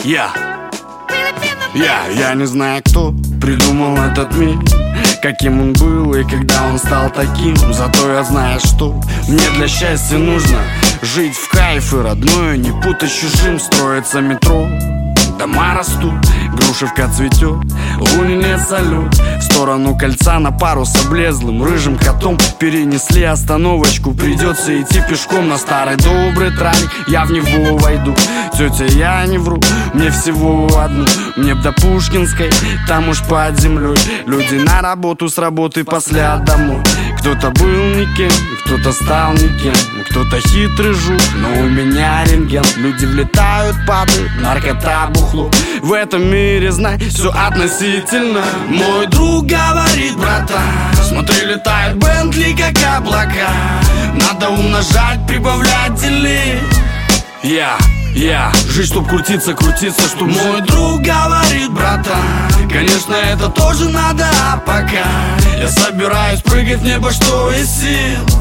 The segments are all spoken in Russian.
Я не знаю, кто придумал этот мир, каким он был и когда он стал таким. Зато я знаю, что мне для счастья нужно жить в кайф и родное не путать с чужим. Строится метро, дома растут, грушевка цветет, луне салют. В сторону кольца на пару с облезлым рыжим котом перенесли остановочку, придется идти пешком. На старой доброй траве я в него войду. Тетя, я не вру, мне всего одну. Мне б до Пушкинской, там уж под землей. Люди на работу, с работы после домой. Кто-то был никем, кто-то стал никем, кто-то хитрый жук, но у меня рентген. Люди влетают, падают, наркота, бухло. В этом мире, знай, все относительно. Мой друг говорит, братан, смотри, летает Бентли, как облака. Надо умножать, прибавлять, делить. Жизнь, чтоб крутиться, чтоб... Мой друг говорит, братан, конечно, это тоже надо, а пока я собираюсь прыгать в небо, что из сил.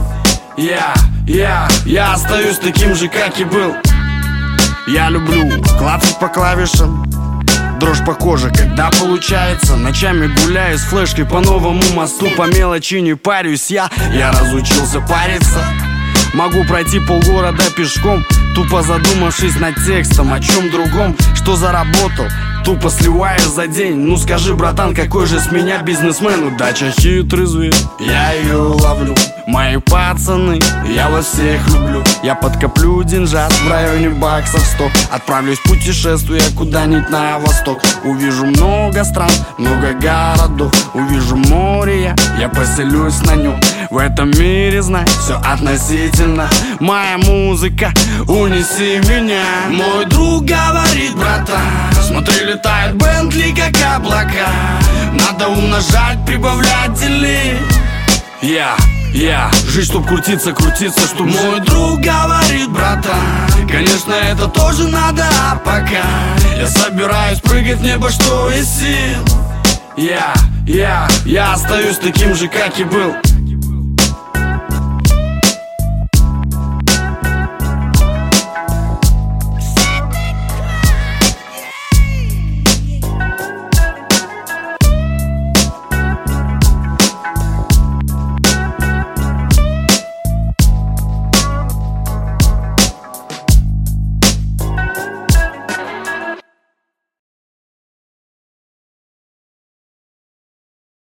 Я остаюсь таким же, как и был. Я люблю клацать по клавишам, дрожь по коже, когда получается. Ночами гуляю с флешкой по новому мосту, по мелочи не парюсь я разучился париться. Могу пройти полгорода пешком, тупо задумавшись над текстом о чем другом. Что заработал, тупо сливаешь за день. Ну скажи, братан, какой же с меня бизнесмен? Удача хитрый зверь, я ее ловлю. Мои пацаны, я вас всех люблю. Я подкоплю деньжат в районе баксов 100. Отправлюсь в путешествие куда-нибудь на восток. Увижу много стран, много городов. Увижу море, я поселюсь на нем. В этом мире, знай, все относительно. Моя музыка, унеси меня. Мой друг говорит, братан, смотри, летает Бентли, как облака. Надо умножать, прибавлять, делить. Жизнь, чтоб крутиться, чтоб... Мой друг говорит, братан, конечно, это тоже надо, а пока я собираюсь прыгать в небо, что из сил. Я остаюсь таким же, как и был.